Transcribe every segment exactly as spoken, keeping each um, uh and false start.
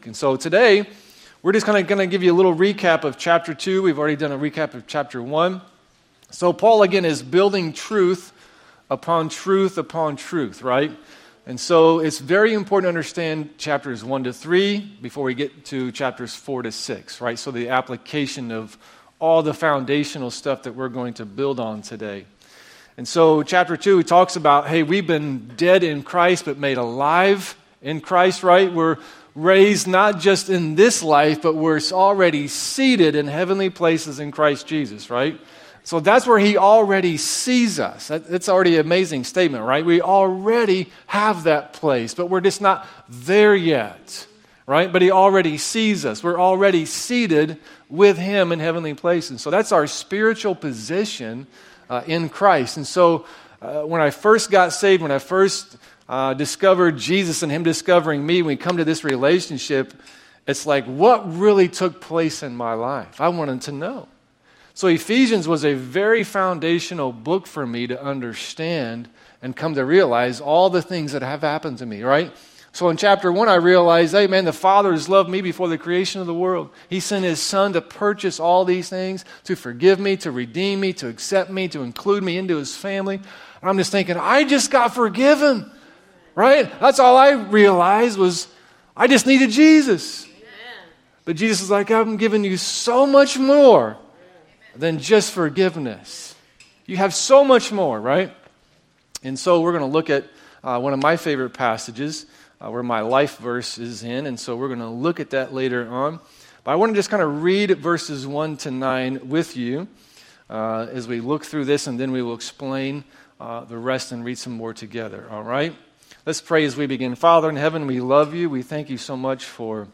week. And so today, we're just kind of going to give you a little recap of chapter two. We've already done a recap of chapter one. So Paul, again, is building truth upon truth upon truth, right? And so it's very important to understand chapters one to three before we get to chapters four to six, right? So the application of all the foundational stuff that we're going to build on today. And so chapter two talks about, hey, we've been dead in Christ but made alive in Christ, right? We're raised not just in this life, but we're already seated in heavenly places in Christ Jesus, right? So that's where he already sees us. That's already an amazing statement, right? We already have that place, but we're just not there yet, right? But he already sees us. We're already seated with him in heavenly places. So that's our spiritual position uh, in Christ. And so uh, when I first got saved, when I first Uh, discovered Jesus and him discovering me, when we come to this relationship, it's like, what really took place in my life? I wanted to know. So Ephesians was a very foundational book for me to understand and come to realize all the things that have happened to me, right? So in chapter one, I realized, hey man, the Father has loved me before the creation of the world. He sent his Son to purchase all these things, to forgive me, to redeem me, to accept me, to include me into his family. And I'm just thinking, I just got forgiven. Right? That's all I realized was I just needed Jesus. Amen. But Jesus is like, I'm giving you so much more than just forgiveness. You have so much more, right? And so we're going to look at uh, one of my favorite passages uh, where my life verse is in. And so we're going to look at that later on. But I want to just kind of read verses one to nine with you uh, as we look through this, and then we will explain uh, the rest and read some more together. All right? Let's pray as we begin. Father in heaven, we love you. We thank you so much for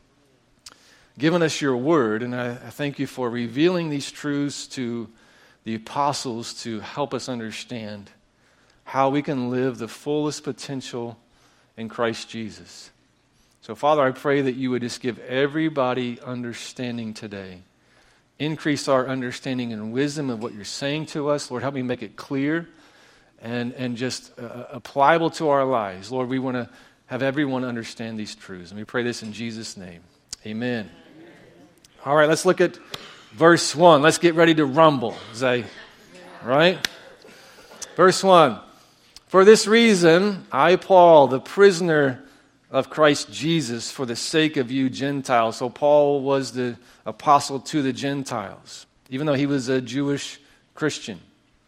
giving us your word. And I, I thank you for revealing these truths to the apostles to help us understand how we can live the fullest potential in Christ Jesus. So, Father, I pray that you would just give everybody understanding today. Increase our understanding and wisdom of what you're saying to us. Lord, help me make it clear and and just uh, applicable to our lives. Lord, we want to have everyone understand these truths. And we pray this in Jesus' name. Amen. Amen. All right, let's look at verse one. Let's get ready to rumble. Say, right? Verse one. For this reason, I, Paul, the prisoner of Christ Jesus, for the sake of you Gentiles. So Paul was the apostle to the Gentiles, even though he was a Jewish Christian.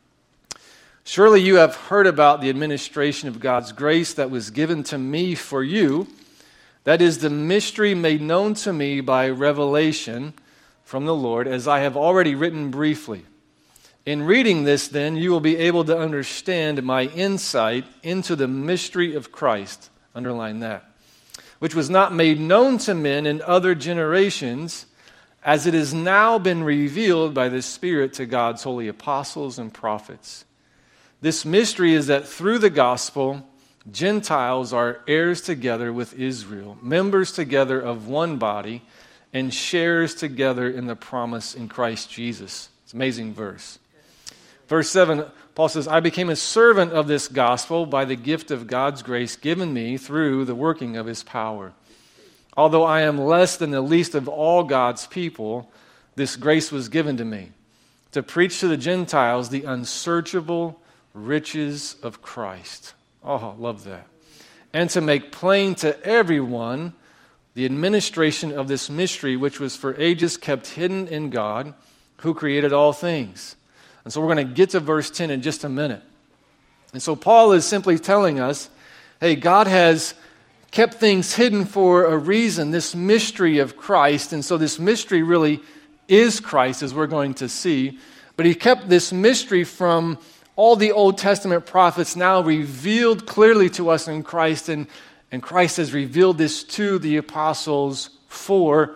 Surely you have heard about the administration of God's grace that was given to me for you. That is the mystery made known to me by revelation from the Lord, as I have already written briefly. In reading this, then, you will be able to understand my insight into the mystery of Christ. Underline that. Which was not made known to men in other generations, as it has now been revealed by the Spirit to God's holy apostles and prophets. This mystery is that through the gospel, Gentiles are heirs together with Israel, members together of one body, and sharers together in the promise in Christ Jesus. It's an amazing verse. Verse seven, Paul says, I became a servant of this gospel by the gift of God's grace given me through the working of his power. Although I am less than the least of all God's people, this grace was given to me, to preach to the Gentiles the unsearchable riches of Christ. Oh, I love that. And to make plain to everyone the administration of this mystery, which was for ages kept hidden in God, who created all things. And so we're going to get to verse ten in just a minute. And so Paul is simply telling us, hey, God has kept things hidden for a reason, this mystery of Christ. And so this mystery really is Christ, as we're going to see. But he kept this mystery from all the Old Testament prophets, now revealed clearly to us in Christ, and, and Christ has revealed this to the apostles for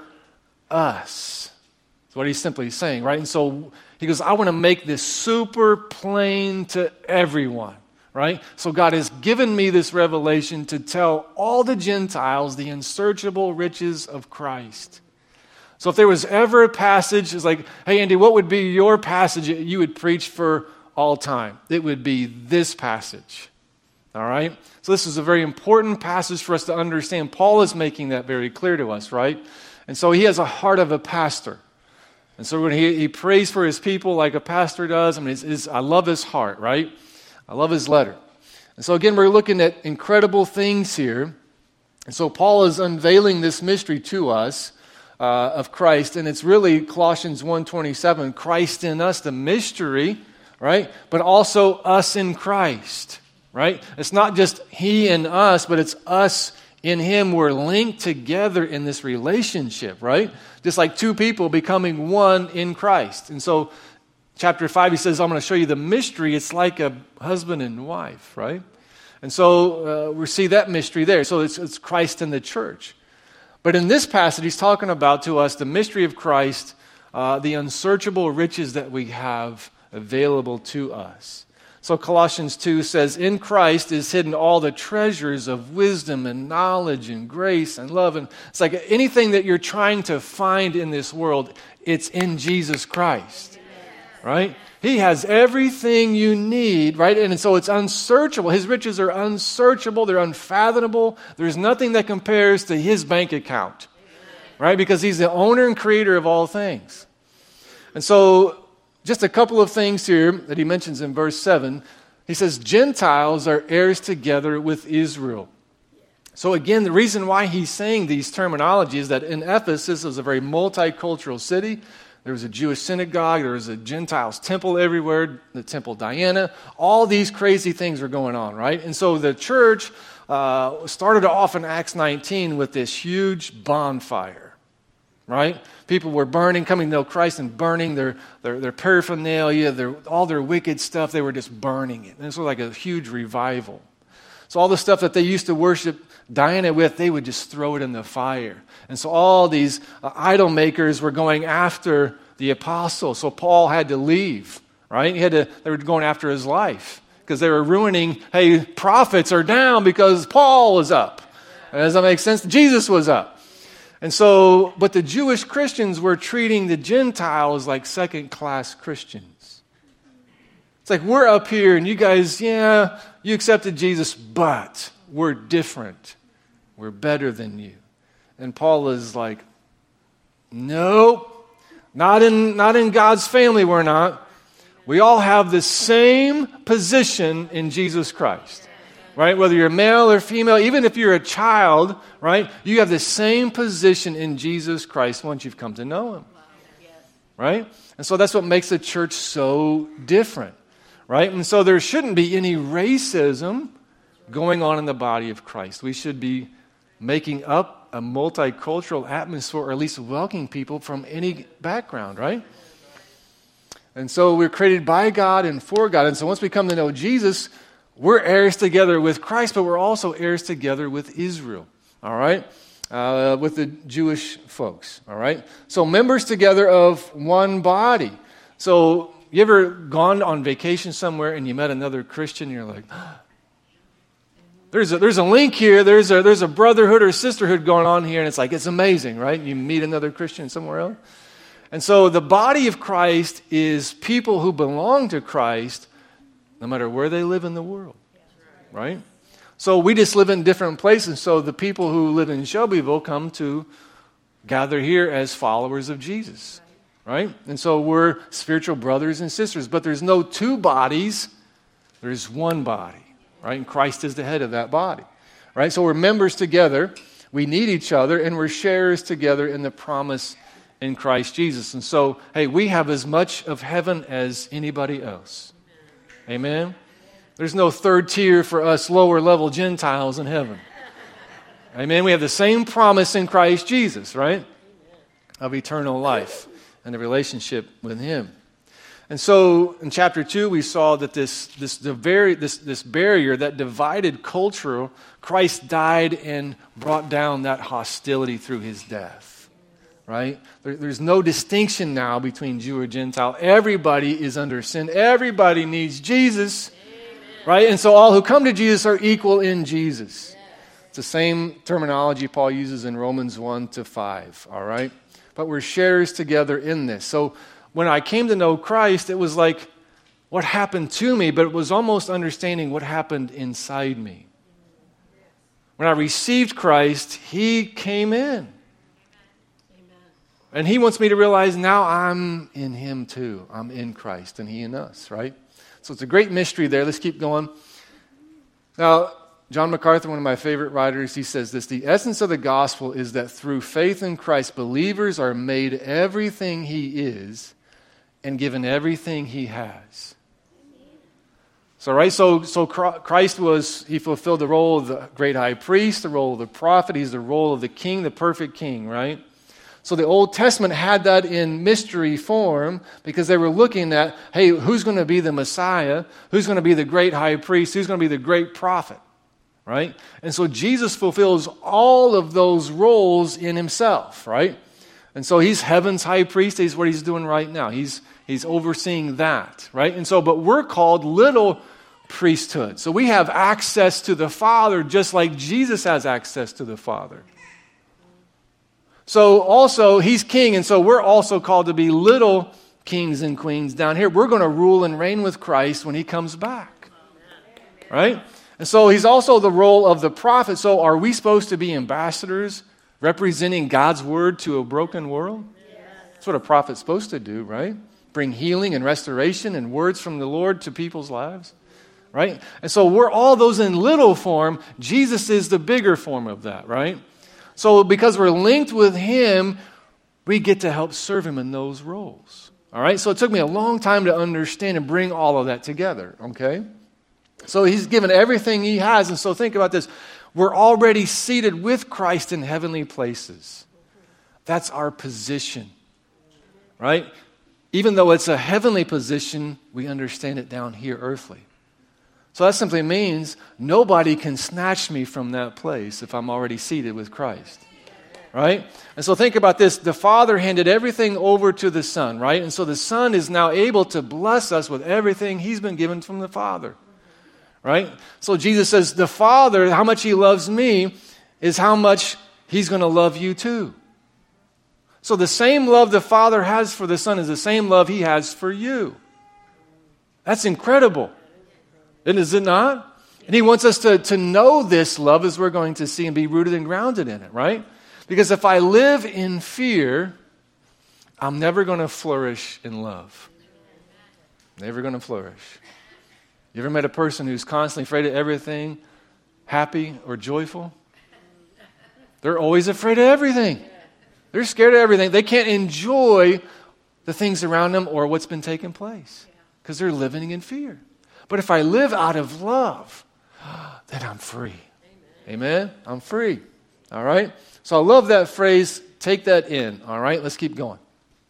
us. That's what he's simply saying, right? And so he goes, I want to make this super plain to everyone, right? So God has given me this revelation to tell all the Gentiles the unsearchable riches of Christ. So if there was ever a passage, it's like, hey, Andy, what would be your passage that you would preach for all time? It would be this passage. All right? So this is a very important passage for us to understand. Paul is making that very clear to us, right? And so he has a heart of a pastor. And so when he, he prays for his people like a pastor does, I mean, it's, it's, I love his heart, right? I love his letter. And so again, we're looking at incredible things here. And so Paul is unveiling this mystery to us uh, of Christ. And it's really Colossians one twenty-seven, Christ in us, the mystery, right? But also us in Christ, right? It's not just he and us, but it's us in him. We're linked together in this relationship, right? Just like two people becoming one in Christ. And so chapter five, he says, I'm going to show you the mystery. It's like a husband and wife, right? And so uh, we see that mystery there. So it's, it's Christ in the church. But in this passage, he's talking about to us the mystery of Christ, uh, the unsearchable riches that we have available to us. So Colossians two says, in Christ is hidden all the treasures of wisdom and knowledge and grace and love. And it's like anything that you're trying to find in this world, it's in Jesus Christ, right? He has everything you need, right? And so it's unsearchable. His riches are unsearchable. They're unfathomable. There's nothing that compares to his bank account, right? Because he's the owner and creator of all things. And so just a couple of things here that he mentions in verse seven. He says, Gentiles are heirs together with Israel. So again, the reason why he's saying these terminologies is that in Ephesus is a very multicultural city. There was a Jewish synagogue. There was a Gentiles temple everywhere, the temple Diana. All these crazy things were going on, right? And so the church uh, started off in Acts nineteen with this huge bonfire, right? People were burning, coming to know Christ and burning their, their, their paraphernalia, their, all their wicked stuff. They were just burning it. And this was like a huge revival. So all the stuff that they used to worship Diana with, they would just throw it in the fire. And so all these uh, idol makers were going after the apostle. So Paul had to leave, right? He had to, they were going after his life because they were ruining, hey, prophets are down because Paul is up. Does that make sense? Jesus was up. And so, but the Jewish Christians were treating the Gentiles like second-class Christians. It's like, we're up here and you guys, yeah, you accepted Jesus, but we're different. We're better than you. And Paul is like, no, not in, not in God's family we're not. We all have the same position in Jesus Christ. Right? Whether you're male or female, even if you're a child, right? You have the same position in Jesus Christ once you've come to know him. Right? And so that's what makes the church so different. Right? And so there shouldn't be any racism going on in the body of Christ. We should be making up a multicultural atmosphere, or at least welcoming people from any background, right? And so we're created by God and for God. And so once we come to know Jesus, we're heirs together with Christ, but we're also heirs together with Israel, all right? Uh, with the Jewish folks, all right? So members together of one body. So you ever gone on vacation somewhere and you met another Christian and you're like, there's a, there's a link here, there's a, there's a brotherhood or sisterhood going on here, and it's like, it's amazing, right? You meet another Christian somewhere else. And so the body of Christ is people who belong to Christ no matter where they live in the world, right? So we just live in different places. So the people who live in Shelbyville come to gather here as followers of Jesus, right? And so we're spiritual brothers and sisters. But there's no two bodies. There's one body, right? And Christ is the head of that body, right? So we're members together. We need each other, and we're sharers together in the promise in Christ Jesus. And so, hey, we have as much of heaven as anybody else. Amen? There's no third tier for us lower level Gentiles in heaven. Amen? We have the same promise in Christ Jesus, right? Of eternal life and the relationship with him. And so in chapter two, we saw that this this the very this this barrier that divided culture, Christ died and brought down that hostility through his death. Right? There, there's no distinction now between Jew or Gentile. Everybody is under sin. Everybody needs Jesus. Amen. Right? And so all who come to Jesus are equal in Jesus. Yes. It's the same terminology Paul uses in Romans one to five. All right? But we're sharers together in this. So when I came to know Christ, it was like what happened to me, but it was almost understanding what happened inside me. When I received Christ, He came in. And He wants me to realize now I'm in Him too. I'm in Christ and He in us, right? So it's a great mystery there. Let's keep going. Now, John MacArthur, one of my favorite writers, he says this: the essence of the gospel is that through faith in Christ, believers are made everything He is and given everything He has. So, right, so, so Christ was, He fulfilled the role of the great high priest, the role of the prophet. He's the role of the king, the perfect king, right? So the Old Testament had that in mystery form because they were looking at, hey, who's going to be the Messiah? Who's going to be the great high priest? Who's going to be the great prophet? Right? And so Jesus fulfills all of those roles in Himself, right? And so He's heaven's high priest. He's what He's doing right now. He's, he's overseeing that, right? And so, but we're called little priesthood. So we have access to the Father just like Jesus has access to the Father. So also, He's king, and so we're also called to be little kings and queens down here. We're going to rule and reign with Christ when He comes back. Right? And so He's also the role of the prophet. So are we supposed to be ambassadors representing God's word to a broken world? That's what a prophet's supposed to do, right? Bring healing and restoration and words from the Lord to people's lives. Right? And so we're all those in little form. Jesus is the bigger form of that, right? So because we're linked with Him, we get to help serve Him in those roles. All right? So it took me a long time to understand and bring all of that together, okay? So He's given everything He has. And so think about this. We're already seated with Christ in heavenly places. That's our position, right? Even though it's a heavenly position, we understand it down here earthly. So that simply means nobody can snatch me from that place if I'm already seated with Christ, right? And so think about this. The Father handed everything over to the Son, right? And so the Son is now able to bless us with everything He's been given from the Father, right? So Jesus says, the Father, how much He loves me is how much He's going to love you too. So the same love the Father has for the Son is the same love He has for you. That's incredible. And is it not? And He wants us to, to know this love as we're going to see and be rooted and grounded in it, right? Because if I live in fear, I'm never going to flourish in love. Never going to flourish. You ever met a person who's constantly afraid of everything, happy or joyful? They're always afraid of everything. They're scared of everything. They can't enjoy the things around them or what's been taking place because they're living in fear. But if I live out of love, then I'm free. Amen. Amen? I'm free. All right? So I love that phrase, take that in. All right? Let's keep going.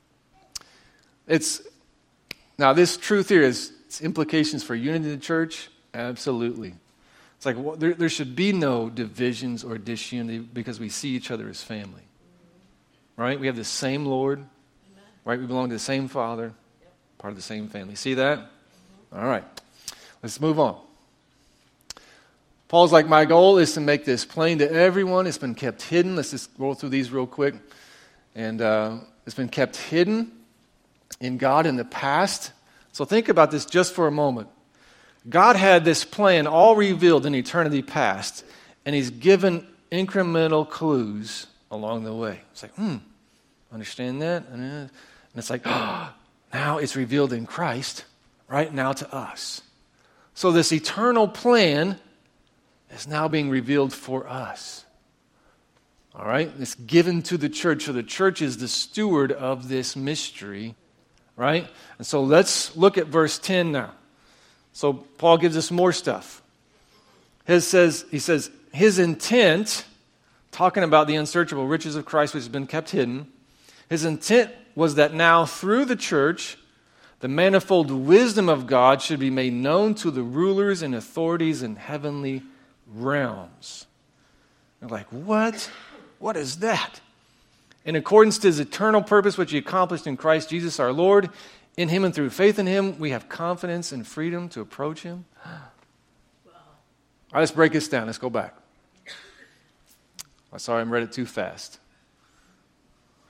It's now this truth here is its implications for unity in the church. Absolutely. It's like well, there, there should be no divisions or disunity because we see each other as family. Right? We have the same Lord. Amen. Right? We belong to the same Father. Yep. Part of the same family. See that? Mm-hmm. All right. Let's move on. Paul's like, my goal is to make this plain to everyone. It's been kept hidden. Let's just roll through these real quick. And uh, it's been kept hidden in God in the past. So think about this just for a moment. God had this plan all revealed in eternity past, and He's given incremental clues along the way. It's like, hmm, understand that? And it's like, oh, now it's revealed in Christ, right now to us. So this eternal plan is now being revealed for us. All right? It's given to the church. So the church is the steward of this mystery, right? And so let's look at verse ten now. So Paul gives us more stuff. His says, he says, his intent, talking about the unsearchable riches of Christ which has been kept hidden, his intent was that now through the church, the manifold wisdom of God should be made known to the rulers and authorities in heavenly realms. They're like, what? What is that? In accordance to His eternal purpose, which He accomplished in Christ Jesus our Lord, in Him and through faith in Him, we have confidence and freedom to approach Him. All right, let's break this down. Let's go back. I'm sorry, I read it too fast.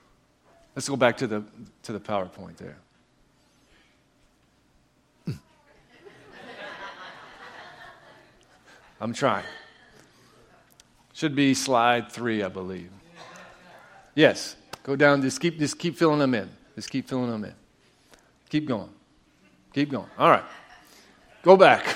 Let's go back to the to the PowerPoint there. I'm trying. Should be slide three, I believe. Yes. Go down. Just keep, just keep filling them in. Just keep filling them in. Keep going. Keep going. All right. Go back.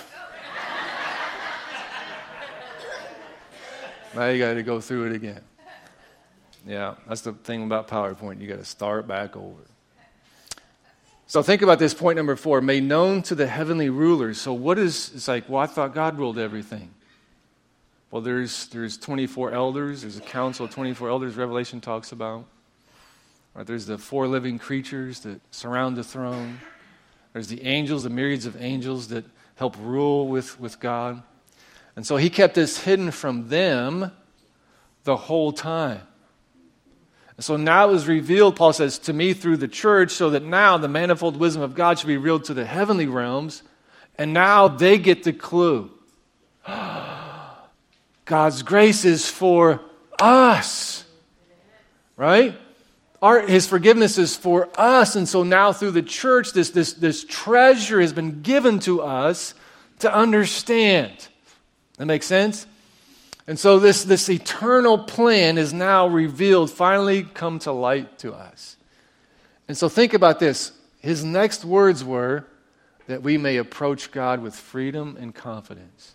Now you got to go through it again. Yeah, that's the thing about PowerPoint. You got to start back over. So think about this point number four. Made known to the heavenly rulers. So what is, it's like, well, I thought God ruled everything. Well, there's there's twenty-four elders. There's a council of twenty-four elders Revelation talks about. Right, there's the four living creatures that surround the throne. There's the angels, the myriads of angels that help rule with, with God. And so he kept this hidden from them the whole time. And so now it was revealed, Paul says, to me through the church, so that now the manifold wisdom of God should be revealed to the heavenly realms, and now they get the clue. God's grace is for us, right? Our, his forgiveness is for us, and so now through the church, this, this, this treasure has been given to us to understand. That makes sense? And so this, this eternal plan is now revealed, finally come to light to us. And so think about this. His next words were that we may approach God with freedom and confidence.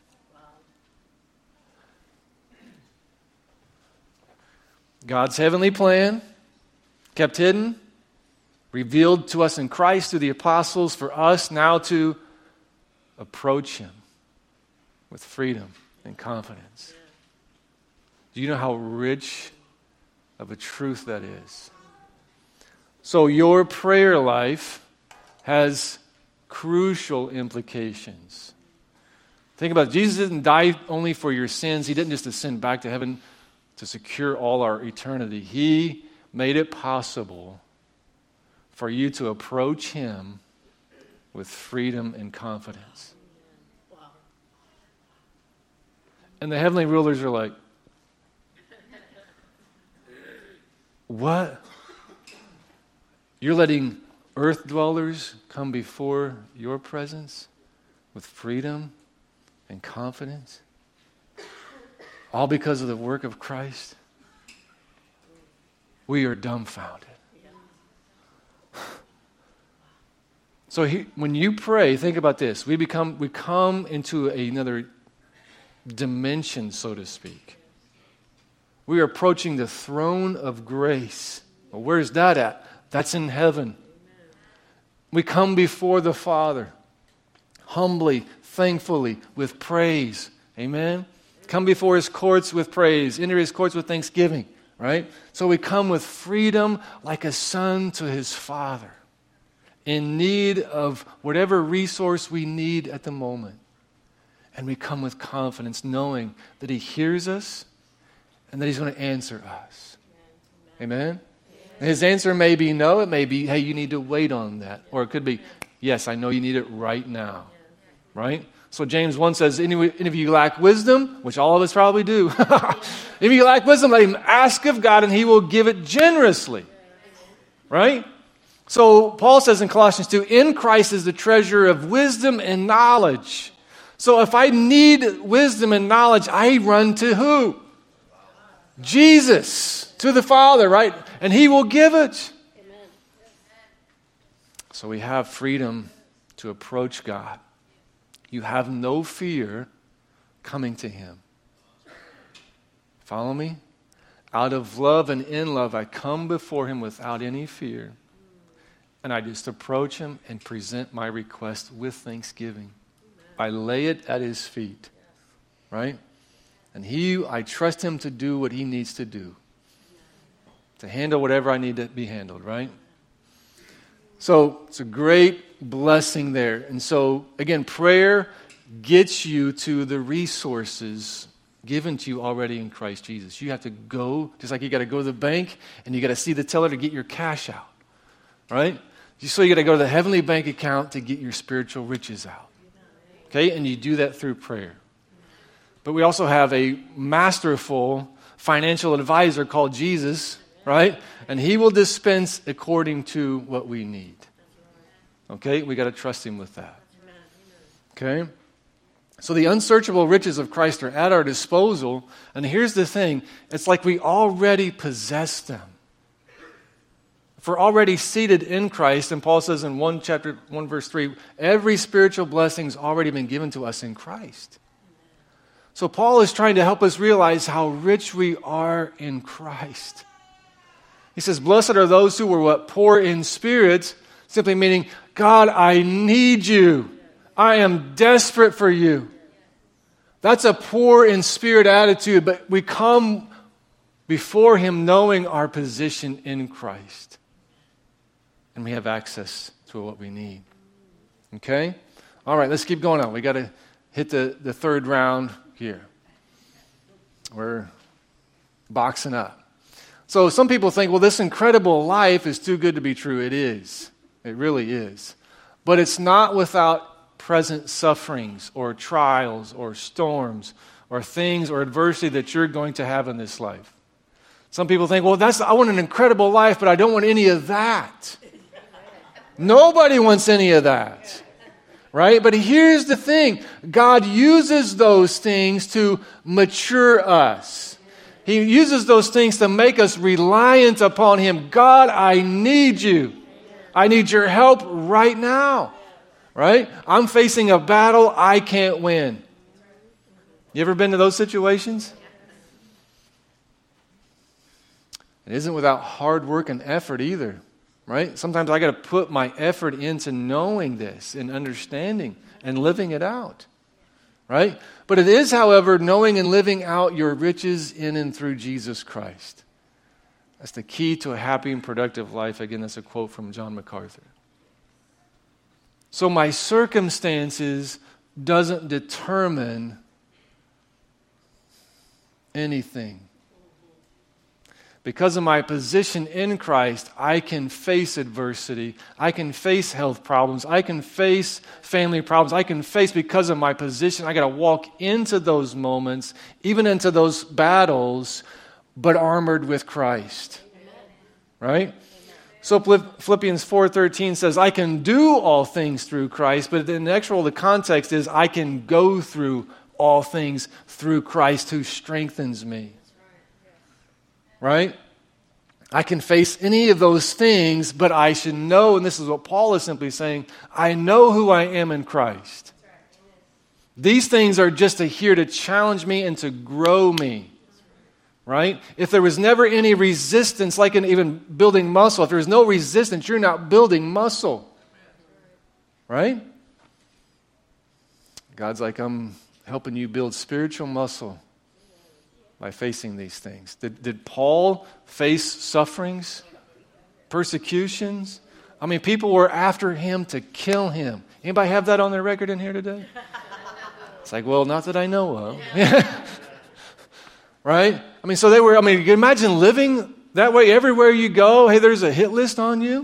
God's heavenly plan, kept hidden, revealed to us in Christ through the apostles, for us now to approach him with freedom and confidence. Do you know how rich of a truth that is? So your prayer life has crucial implications. Think about it. Jesus didn't die only for your sins. He didn't just ascend back to heaven to secure all our eternity. He made it possible for you to approach him with freedom and confidence. Wow. And the heavenly rulers are like, what? You're letting earth dwellers come before your presence with freedom and confidence? All because of the work of Christ? We are dumbfounded. So he, when you pray, think about this. We become we come into another dimension, so to speak. We are approaching the throne of grace. Well, where's that at? That's in heaven. We come before the Father, humbly, thankfully, with praise. Amen? Come before his courts with praise. Enter his courts with thanksgiving. Right? So we come with freedom like a son to his father, in need of whatever resource we need at the moment. And we come with confidence, knowing that he hears us and that he's going to answer us. Amen? Amen? And his answer may be no. It may be, hey, you need to wait on that. Or it could be, yes, I know you need it right now. Right? So James one says, any, any of you lack wisdom, which all of us probably do. If you lack wisdom, let him ask of God and he will give it generously. Right? So Paul says in Colossians two, in Christ is the treasure of wisdom and knowledge. So if I need wisdom and knowledge, I run to who? Jesus, to the Father, right? And he will give it. Amen. So we have freedom to approach God. You have no fear coming to him. Follow me? Out of love and in love, I come before him without any fear. And I just approach him and present my request with thanksgiving. I lay it at his feet. Right? And he, I trust him to do what he needs to do. To handle whatever I need to be handled, right? So it's a great blessing there. And so, again, prayer gets you to the resources given to you already in Christ Jesus. You have to go, just like you got to go to the bank and you got to see the teller to get your cash out, right? So you got to go to the heavenly bank account to get your spiritual riches out, okay? And you do that through prayer. But we also have a masterful financial advisor called Jesus, right? And he will dispense according to what we need. Okay? We got to trust him with that. Okay? So the unsearchable riches of Christ are at our disposal. And here's the thing. It's like we already possess them. If we're already seated in Christ, and Paul says in one chapter, one verse three, every spiritual blessing's already been given to us in Christ. So Paul is trying to help us realize how rich we are in Christ. He says, blessed are those who were what? Poor in spirit, simply meaning, God, I need you. I am desperate for you. That's a poor in spirit attitude, but we come before Him knowing our position in Christ. And we have access to what we need. Okay? All right, let's keep going on. We got to hit the, the third round here. We're boxing up. So some people think, well, this incredible life is too good to be true. It is. It really is. But it's not without present sufferings or trials or storms or things or adversity that you're going to have in this life. Some people think, well, that's I want an incredible life, but I don't want any of that. Nobody wants any of that, right? But here's the thing. God uses those things to mature us. He uses those things to make us reliant upon Him. God, I need you. I need your help right now, right? I'm facing a battle I can't win. You ever been to those situations? It isn't without hard work and effort either. Right? Sometimes I got to put my effort into knowing this and understanding and living it out. Right? But it is, however, knowing and living out your riches in and through Jesus Christ. That's the key to a happy and productive life. Again, that's a quote from John MacArthur. So my circumstances doesn't determine anything. Because of my position in Christ, I can face adversity. I can face health problems. I can face family problems. I can face, because of my position, I got to walk into those moments, even into those battles, but armored with Christ. Right? So Philippians four thirteen says, I can do all things through Christ, but in the actual, the context is, I can go through all things through Christ who strengthens me. Right? I can face any of those things, but I should know, and this is what Paul is simply saying, I know who I am in Christ. These things are just here to challenge me and to grow me. Right? If there was never any resistance, like in even building muscle, if there's no resistance, you're not building muscle. Right? God's like, I'm helping you build spiritual muscle by facing these things. Did, did Paul face sufferings, persecutions? I mean, people were after him to kill him. Anybody have that on their record in here today? It's like, well, not that I know of. Right? I mean, so they were, I mean, you can imagine living that way everywhere you go. Hey, there's a hit list on you.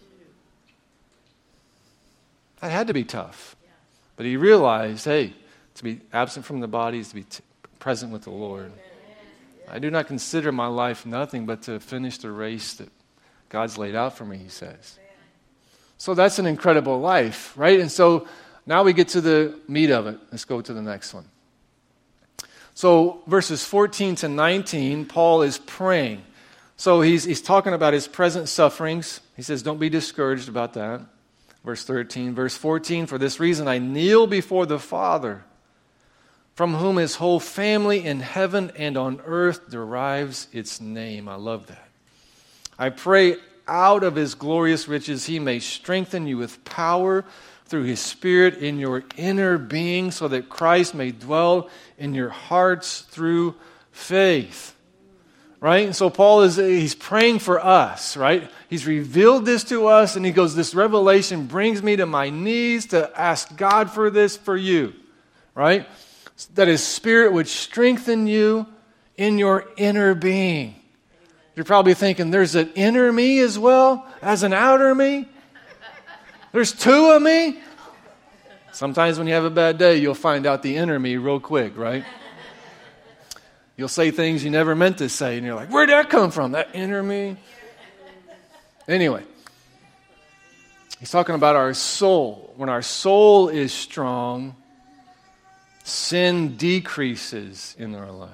That had to be tough. But he realized, hey, to be absent from the body is to be t- present with the Lord. I do not consider my life nothing but to finish the race that God's laid out for me, he says. So that's an incredible life, right? And so now we get to the meat of it. Let's go to the next one. So verses fourteen to nineteen, Paul is praying. So he's, he's talking about his present sufferings. He says, don't be discouraged about that. Verse thirteen. Verse fourteen, for this reason I kneel before the Father, from whom his whole family in heaven and on earth derives its name. I love that. I pray out of his glorious riches he may strengthen you with power through his Spirit in your inner being, so that Christ may dwell in your hearts through faith. Right? And so Paul is he's praying for us, right? He's revealed this to us, and he goes, this revelation brings me to my knees to ask God for this for you. Right? That his Spirit would strengthen you in your inner being. You're probably thinking, there's an inner me as well as an outer me? There's two of me? Sometimes when you have a bad day, you'll find out the inner me real quick, right? You'll say things you never meant to say, and you're like, where'd that come from? That inner me? Anyway, he's talking about our soul. When our soul is strong, sin decreases in our life.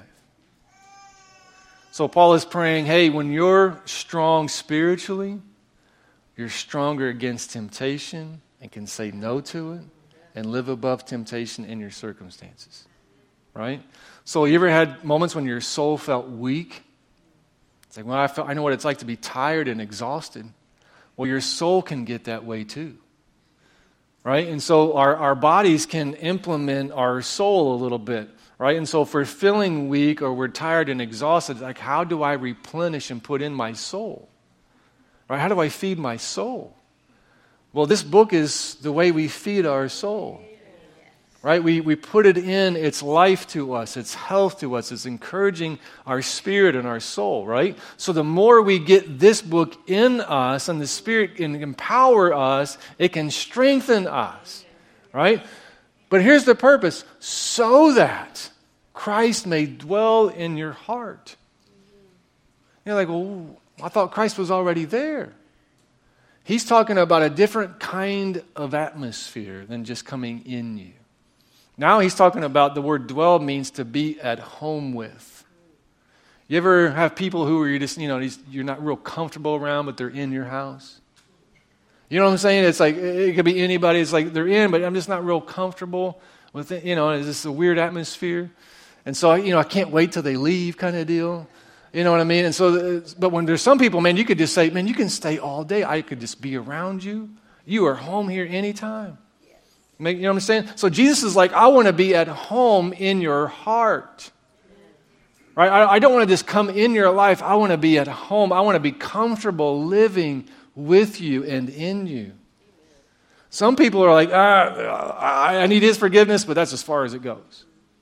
So Paul is praying, hey, when you're strong spiritually, you're stronger against temptation and can say no to it and live above temptation in your circumstances. Right? So you ever had moments when your soul felt weak? It's like, well, I, felt, I know what it's like to be tired and exhausted. Well, your soul can get that way too. Right? And so our, our bodies can implement our soul a little bit. Right? And so if we're feeling weak or we're tired and exhausted, like, how do I replenish and put in my soul? Right? How do I feed my soul? Well, this book is the way we feed our soul. Right? We, we put it in, it's life to us, it's health to us, it's encouraging our spirit and our soul, right? So the more we get this book in us and the Spirit can empower us, it can strengthen us, right? But here's the purpose, so that Christ may dwell in your heart. You're like, well, I thought Christ was already there. He's talking about a different kind of atmosphere than just coming in you. Now he's talking about the word dwell means to be at home with. You ever have people who are you just, you know, you're not real comfortable around, but they're in your house? You know what I'm saying? It's like, it could be anybody. It's like they're in, but I'm just not real comfortable with it. You know, it's just a weird atmosphere. And so, you know, I can't wait till they leave kind of deal. You know what I mean? And so, but when there's some people, man, you could just say, man, you can stay all day. I could just be around you. You are home here anytime. You know what I'm saying? So Jesus is like, I want to be at home in your heart. Right? I, I don't want to just come in your life. I want to be at home. I want to be comfortable living with you and in you. Some people are like, ah, I, I need his forgiveness, but that's as far as it goes.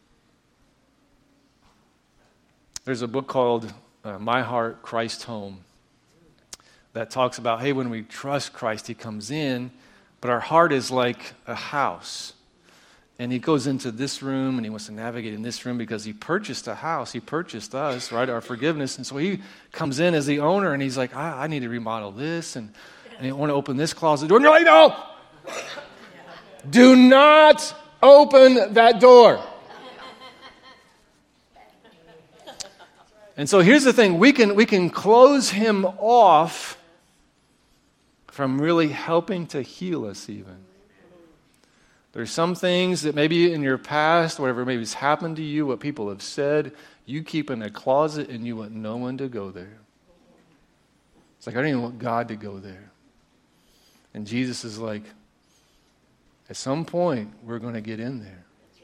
There's a book called uh, My Heart, Christ Home that talks about, hey, when we trust Christ, he comes in, but our heart is like a house. And he goes into this room and he wants to navigate in this room because he purchased a house. He purchased us, right, our forgiveness. And so he comes in as the owner and he's like, I, I need to remodel this and, and I want to open this closet door. And you're like, no! Do not open that door. And so here's the thing. We can, we can close him off from really helping to heal us even. There's some things that maybe in your past, whatever maybe has happened to you, what people have said, you keep in a closet and you want no one to go there. It's like, I don't even want God to go there. And Jesus is like, at some point, we're going to get in there.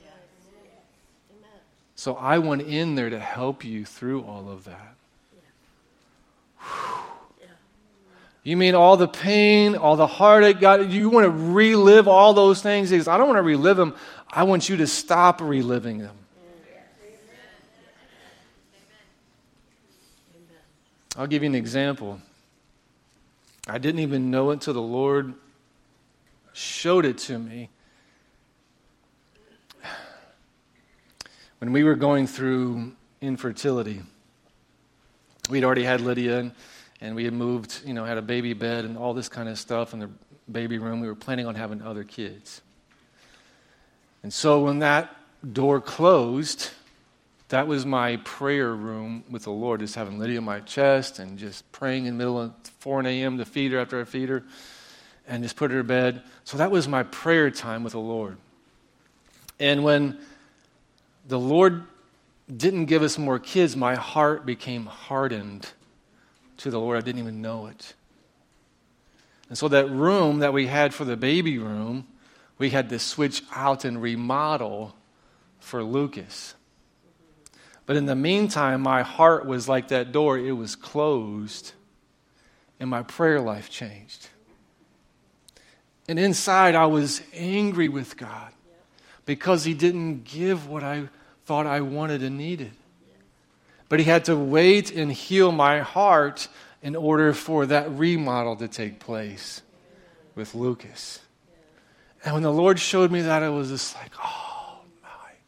So I went in there to help you through all of that. Whew. You mean all the pain, all the heartache, God, you want to relive all those things? He says, I don't want to relive them. I want you to stop reliving them. I'll give you an example. I didn't even know it until the Lord showed it to me. When we were going through infertility, we'd already had Lydia, and, and we had moved, you know, had a baby bed and all this kind of stuff in the baby room. We were planning on having other kids. And so when that door closed, that was my prayer room with the Lord, just having Lydia on my chest and just praying in the middle of four a.m. to feed her after I feed her and just put her to bed. So that was my prayer time with the Lord. And when the Lord didn't give us more kids, my heart became hardened to the Lord. I didn't even know it. And so that room that we had for the baby room, we had to switch out and remodel for Lucas. But in the meantime, my heart was like that door. It was closed, and my prayer life changed. And inside, I was angry with God because he didn't give what I thought I wanted and needed. But he had to wait and heal my heart in order for that remodel to take place with Lucas. And when the Lord showed me that, I was just like, oh my.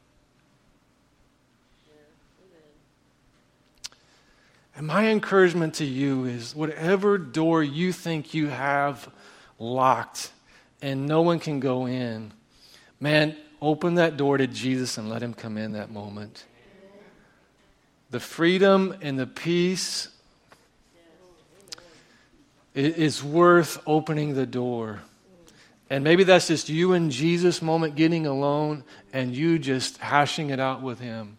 And my encouragement to you is whatever door you think you have locked and no one can go in, man, open that door to Jesus and let him come in that moment. The freedom and the peace is worth opening the door. And maybe that's just you and Jesus moment getting alone and you just hashing it out with him.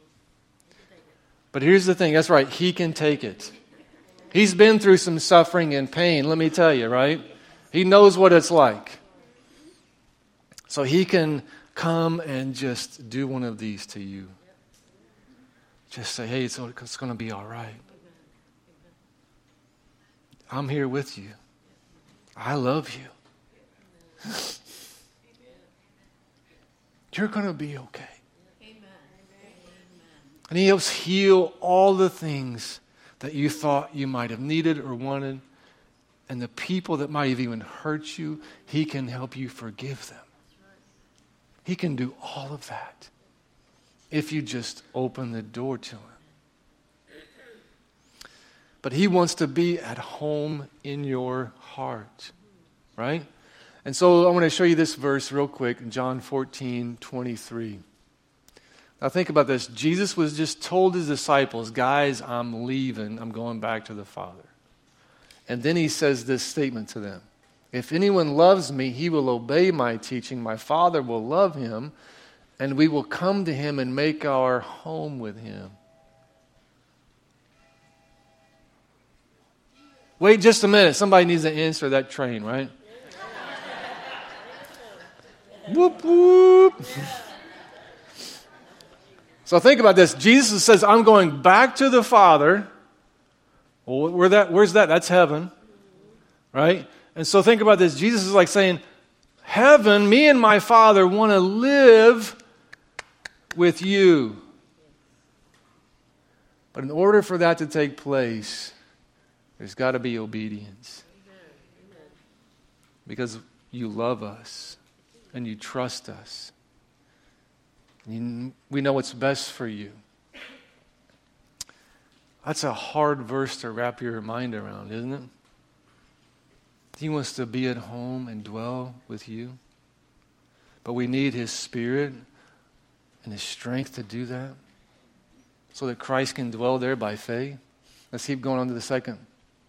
But here's the thing. That's right. He can take it. He's been through some suffering and pain, let me tell you, right? He knows what it's like. So he can come and just do one of these to you. Just say, hey, it's, it's going to be all right. I'm here with you. I love you. You're going to be okay. And he helps heal all the things that you thought you might have needed or wanted. And the people that might have even hurt you, he can help you forgive them. He can do all of that if you just open the door to him. But he wants to be at home in your heart, right? And so I want to show you this verse real quick in John fourteen twenty-three. Now think about this. Jesus was just told his disciples, guys, I'm leaving. I'm going back to the Father. And then he says this statement to them. If anyone loves me, he will obey my teaching. My Father will love him, and we will come to him and make our home with him. Wait just a minute. Somebody needs to answer that train, right? Whoop, whoop. So think about this. Jesus says, I'm going back to the Father. Well, where that, where's that? That's heaven, right? And so think about this. Jesus is like saying, heaven, me and my Father want to live with you. But in order for that to take place, there's got to be obedience. Because you love us and you trust us. You, we know what's best for you. That's a hard verse to wrap your mind around, isn't it? He wants to be at home and dwell with you. But we need his Spirit and his strength to do that so that Christ can dwell there by faith. Let's keep going on to the second.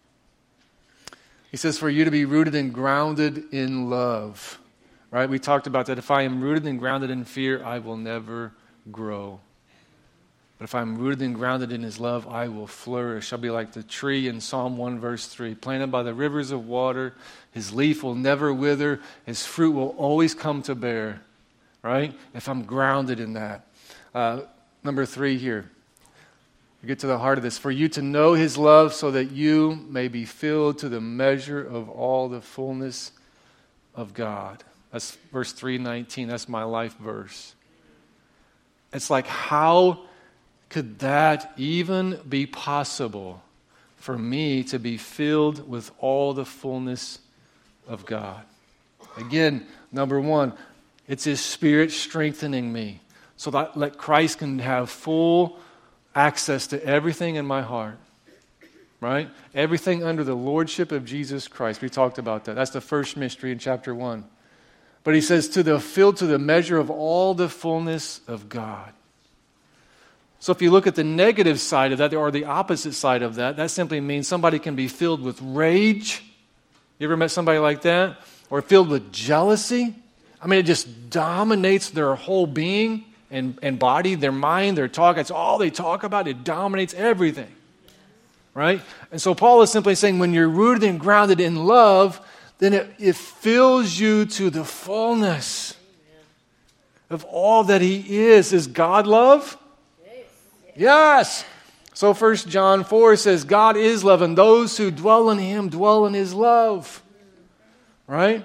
He says, for you to be rooted and grounded in love. Right? We talked about that. If I am rooted and grounded in fear, I will never grow. But if I'm rooted and grounded in his love, I will flourish. I'll be like the tree in Psalm one verse three, planted by the rivers of water. His leaf will never wither. His fruit will always come to bear. Right? If I'm grounded in that. Uh, number three here. We get to the heart of this. For you to know his love so that you may be filled to the measure of all the fullness of God. That's verse three nineteen. That's my life verse. It's like, how could that even be possible for me to be filled with all the fullness of God? Again, number one, it's his Spirit strengthening me so that, that Christ can have full access to everything in my heart. Right? Everything under the lordship of Jesus Christ. We talked about that. That's the first mystery in chapter one. But he says, to the filled to the measure of all the fullness of God. So if you look at the negative side of that, or the opposite side of that, that simply means somebody can be filled with rage. You ever met somebody like that? Or filled with jealousy? I mean, it just dominates their whole being and, and body, their mind, their talk. It's all they talk about. It dominates everything. Right? And so Paul is simply saying, when you're rooted and grounded in love, then it, it fills you to the fullness of all that he is. Is God love? Yes. Yes. So First John four says, God is love, and those who dwell in him dwell in his love. Right?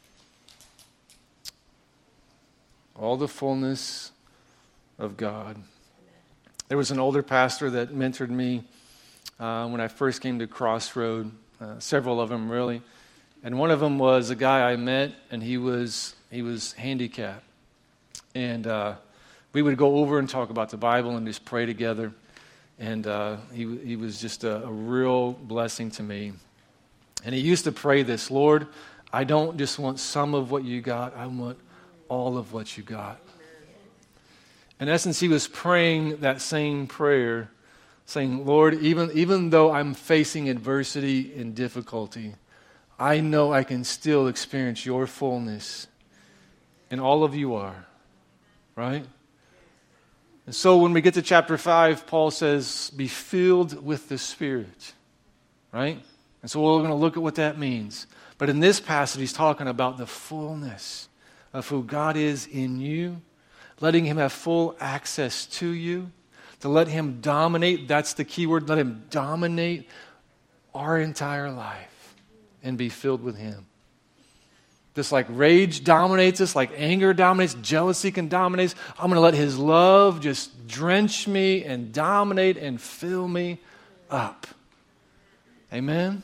All the fullness of God. There was an older pastor that mentored me uh, when I first came to Crossroad, uh, several of them really. And one of them was a guy I met, and he was he was handicapped. And uh, we would go over and talk about the Bible and just pray together. And uh, he he was just a, a real blessing to me. And he used to pray this, Lord, I don't just want some of what you got. I want all of what you got. In essence, he was praying that same prayer, saying, Lord, even, even though I'm facing adversity and difficulty, I know I can still experience your fullness. And all of you are, right? And so when we get to chapter five, Paul says, be filled with the Spirit, right? And so we're going to look at what that means. But in this passage, he's talking about the fullness of who God is in you, letting him have full access to you, to let him dominate. That's the key word. Let him dominate our entire life and be filled with him. Just like rage dominates us, like anger dominates, jealousy can dominate us, I'm going to let his love just drench me and dominate and fill me up. Amen?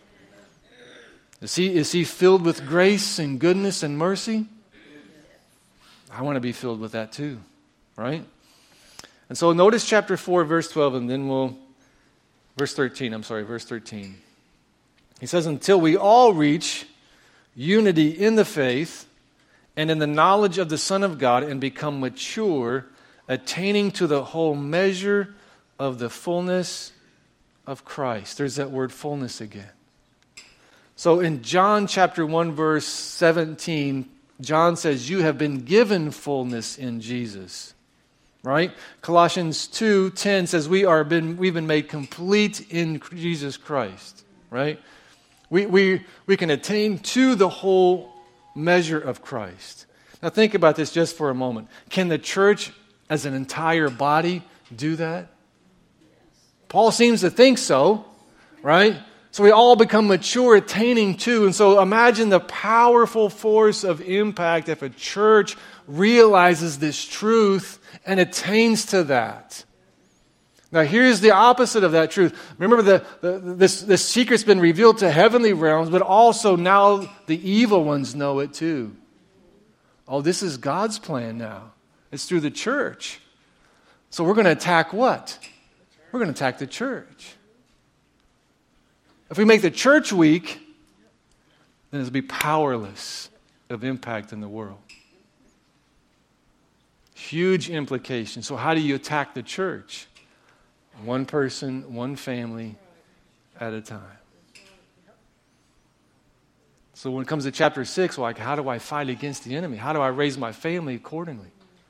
Is he, is he filled with grace and goodness and mercy? I want to be filled with that too, right? And so notice chapter four, verse twelve, and then we'll, verse thirteen, I'm sorry, verse thirteen. He says, until we all reach unity in the faith and in the knowledge of the Son of God and become mature, attaining to the whole measure of the fullness of Christ. There's that word fullness again. So in John chapter one, verse seventeen, John says, you have been given fullness in Jesus. Right? Colossians two ten says we are been we've been made complete in Jesus Christ. Right? We we we can attain to the whole measure of Christ. Now think about this just for a moment. Can the church as an entire body do that? Paul seems to think so, right? So we all become mature, attaining to. And so imagine the powerful force of impact if a church realizes this truth and attains to that. Now here's the opposite of that truth. Remember, the, the, this, this secret's been revealed to heavenly realms, but also now the evil ones know it too. Oh, this is God's plan now. It's through the church. So we're going to attack what? We're going to attack the church. If we make the church weak, then it'll be powerless of impact in the world. Huge implications. So how do you attack the church? One person, one family at a time. So when it comes to chapter six, like, how do I fight against the enemy? How do I raise my family accordingly?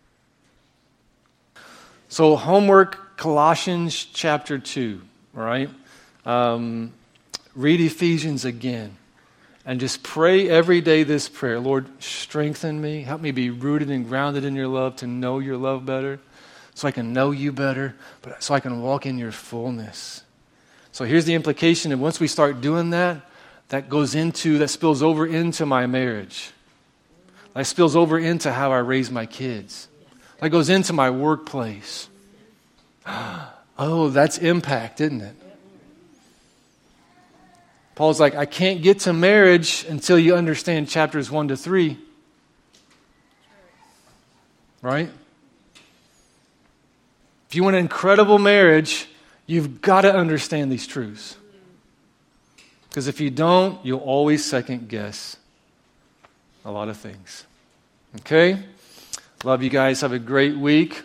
So homework, Colossians chapter two, all right? Um, read Ephesians again. And just pray every day this prayer. Lord, strengthen me. Help me be rooted and grounded in your love to know your love better. So I can know you better, but so I can walk in your fullness. So here's the implication. And once we start doing that, that goes into, that spills over into my marriage. That spills over into how I raise my kids. That goes into my workplace. Oh, that's impact, isn't it? Paul's like, I can't get to marriage until you understand chapters one to three. Right? If you want an incredible marriage, you've got to understand these truths. Because if you don't, you'll always second guess a lot of things. Okay? Love you guys. Have a great week.